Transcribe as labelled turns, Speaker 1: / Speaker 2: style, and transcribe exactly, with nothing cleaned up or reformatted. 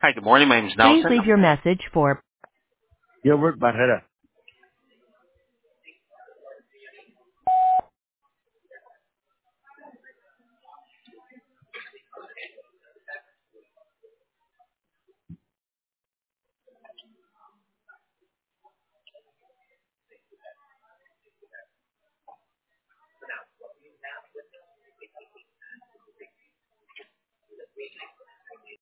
Speaker 1: Hi, good morning. My name is
Speaker 2: Please
Speaker 1: Nelson.
Speaker 2: leave your message for
Speaker 3: Gilbert Barrera.